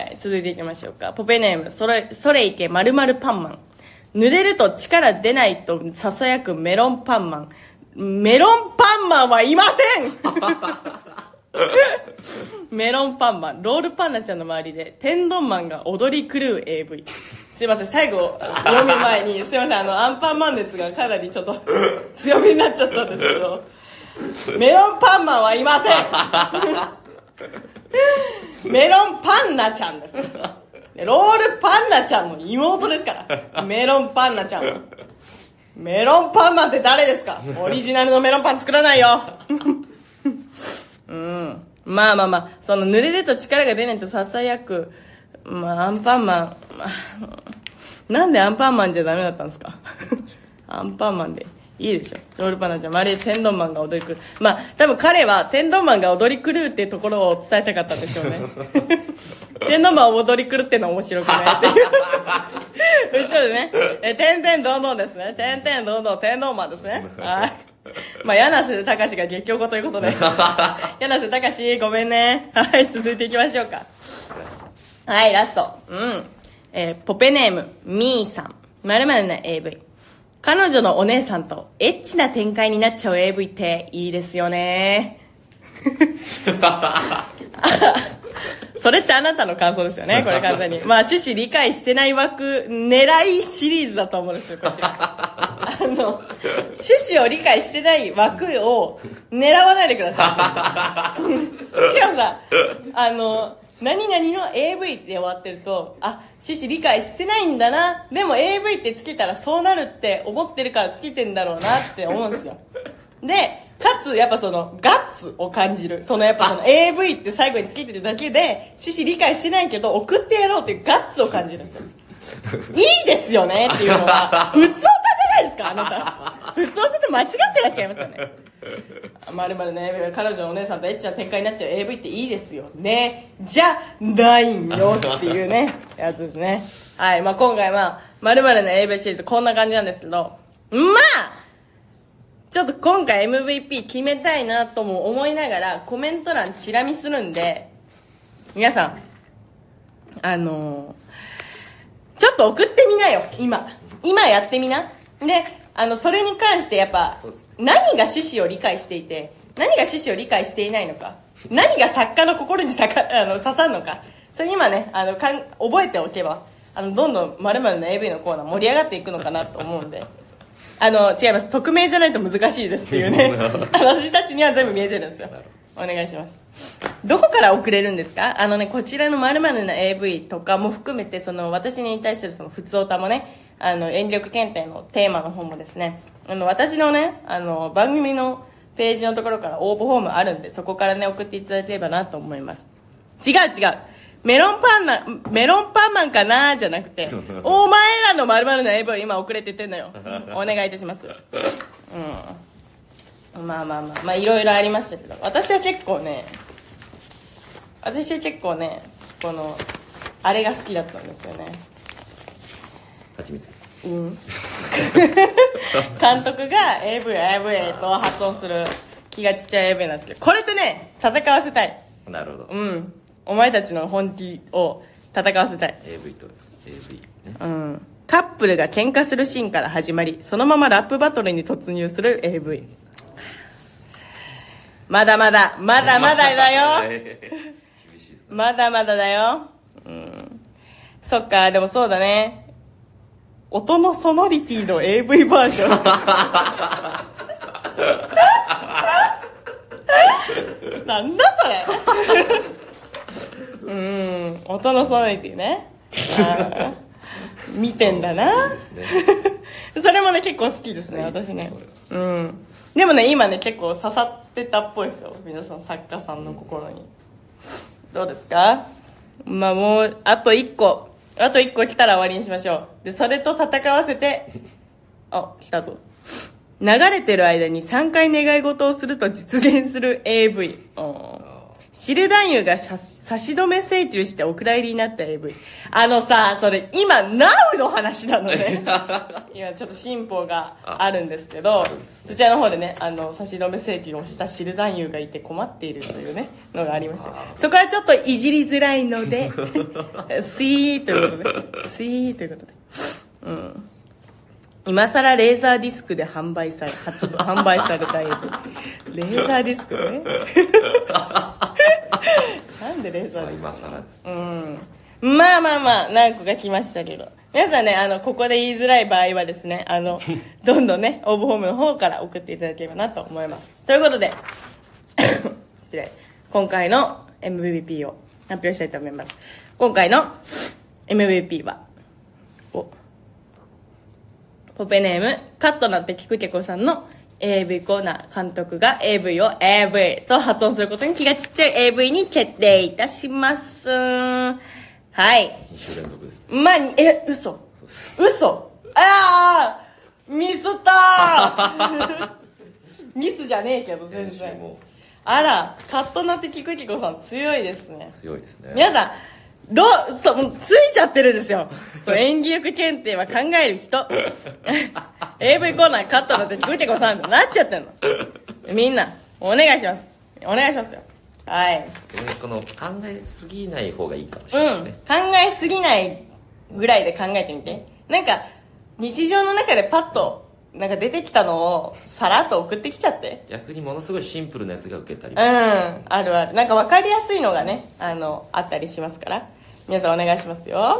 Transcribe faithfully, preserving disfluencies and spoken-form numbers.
、続いていきましょうか。ポペネーム、それ、それいけ〇〇パンマン。濡れると力出ないと囁くメロンパンマン。メロンパンマンはいませんメロンパンマン、ロールパンナちゃんの周りで天丼マンが踊り狂う エーブイ。すいません、最後読む前にすいません、あのアンパンマン熱がかなりちょっと強めになっちゃったんですけど、メロンパンマンはいませんメロンパンナちゃんです。ロールパンナちゃんの妹ですからメロンパンナちゃんは。メロンパンマンって誰ですか？オリジナルのメロンパン作らないようん、まあまあまあ、その濡れると力が出ないとささやく、まあアンパンマン、まあ、なんでアンパンマンじゃダメだったんですかアンパンマンでいいでしょ。ロールパンナちゃん、周りで天丼マンが踊り狂う。まあ多分彼は天丼マンが踊り狂うっていうところを伝えたかったんでしょうね天丼マン踊り狂っての面白くないっていう後ろでね、え天々どんどんですね、天々どんどん天丼マンですね。はい、まあ、柳瀬隆が激おこということで柳瀬隆ごめんね。はい、続いていきましょうか。はい、ラスト。うん、えー、ポペネームみーさん、まるまるな エーブイ。彼女のお姉さんとエッチな展開になっちゃう エーブイ っていいですよねそれってあなたの感想ですよね、これ完全に。まあ趣旨理解してない枠狙いシリーズだと思うんですよ、こちらあの趣旨を理解してない枠を狙わないでくださいしかもさ、あの何々の エーブイ で終わってると、あ、趣旨理解してないんだな、でも エーブイ ってつけたらそうなるって思ってるからつけてんだろうなって思うんですよ。でかつやっぱそのガッツを感じる、そのやっぱその エーブイ って最後につけてるだけで趣旨理解してないけど送ってやろうっていうガッツを感じるんですよいいですよねっていうのは普通歌じゃないですか、あなた普通歌って間違ってらっしゃいますよね。まるまるね、彼女のお姉さんとエッチな展開になっちゃう エーブイ っていいですよね、じゃないんよっていうねやつですね。はい、まあ今回はまるまるの エーブイ シリーズこんな感じなんですけど、まあちょっと今回 エムブイピー 決めたいなとも思いながらコメント欄チラ見するんで、皆さんあのー、ちょっと送ってみなよ。今今やってみな。で、あのそれに関してやっぱ何が趣旨を理解していて何が趣旨を理解していないのか、何が作家の心にさかあの刺さるのか、それ今ねあのかん覚えておけばあのどんどん〇〇の エーブイ のコーナー盛り上がっていくのかなと思うんであの違います、匿名じゃないと難しいですっていうね私たちには全部見えてるんですよ。お願いします。どこから送れるんですか？あのね、こちらの〇〇な エーブイ とかも含めて、その私に対するそのふつおたもね、あの演力検定のテーマの方もですね、あの私のねあの番組のページのところから応募フォームあるんで、そこからね送っていただければなと思います。違う違う、メロンパンなメロンパンマンかなじゃなくて、お前らの〇〇な エーブイ 今送れって言ってんのよお願いいたします。うん、まあまあまあまあいろいろありましたけど、私は結構ね私は結構ねこのあれが好きだったんですよね。 はちみつ。 うん監督が エーブイ エーブイ と発音する気がちっちゃい エーブイ なんですけど、これってね戦わせたい。 なるほど。 うん、お前たちの本気を戦わせたい。 エーブイ と エーブイ ね。 うん、カップルが喧嘩するシーンから始まり、そのままラップバトルに突入する エーブイ。 まだまだまだまだだよ厳しいですね。 まだまだだよ。うん、そっか、でもそうだね、音のソノリティの エーブイ バージョンなんだそれうん、音のソノリティねあ見てんだな、ね、それもね結構好きですね、私ね。うん、でもね今ね結構刺さってたっぽいですよ、皆さん作家さんの心に。どうですか？まあもうあといっこあといっこ来たら終わりにしましょう。でそれと戦わせてあ、来たぞ。流れてる間にさんかい願い事をすると実現する エーブイ。 汁男優が差し止め請求してお蔵入りになった エーブイ。あのさ、それ今 ナウ の話なのね。今ちょっと進歩があるんですけど、そちらの方でね、あの差し止め請求をした汁男優がいて困っているというねのがありました。そこはちょっといじりづらいのでシーということでシーということで、うん、今さらレーザーディスクで販売され発販売された エーブイ。レーザーディスクね。なんでレーザーディスク、 まあ、今更です。 うん。まあまあまあ何個か来ましたけど、皆さんね、あのここで言いづらい場合はですね、あのどんどんね応募フォームの方から送っていただければなと思います。ということで失礼、今回の エムブイピー を発表したいと思います。今回の エムブイピー はおポペネームカットなってキクケコさんの エーブイ コーナー、監督が エーブイ を エーブイ と発音することに気がちっちゃい エーブイ に決定いたします。はい、 に週連続です。 まあ、え、嘘嘘ああミスったーミスじゃねえけど全然。あら、カットなってキクキコさん強いですね。 強いですね。 皆さんどう、そう、もうついちゃってるんですよ。そう、演技力検定は考える人。エーブイ コーナーカットなってキクキコさんってなっちゃってんの。みんなお願いします。お願いしますよ。はい。 この考えすぎない方がいいかもしれないですね。 うん、考えすぎないぐらいで考えてみて。なんか日常の中でパッとなんか出てきたのをさらっと送ってきちゃって。 逆にものすごいシンプルなやつが受けたりうん、あるある。なんか分かりやすいのがね、あのあったりしますから、皆さんお願いしますよ。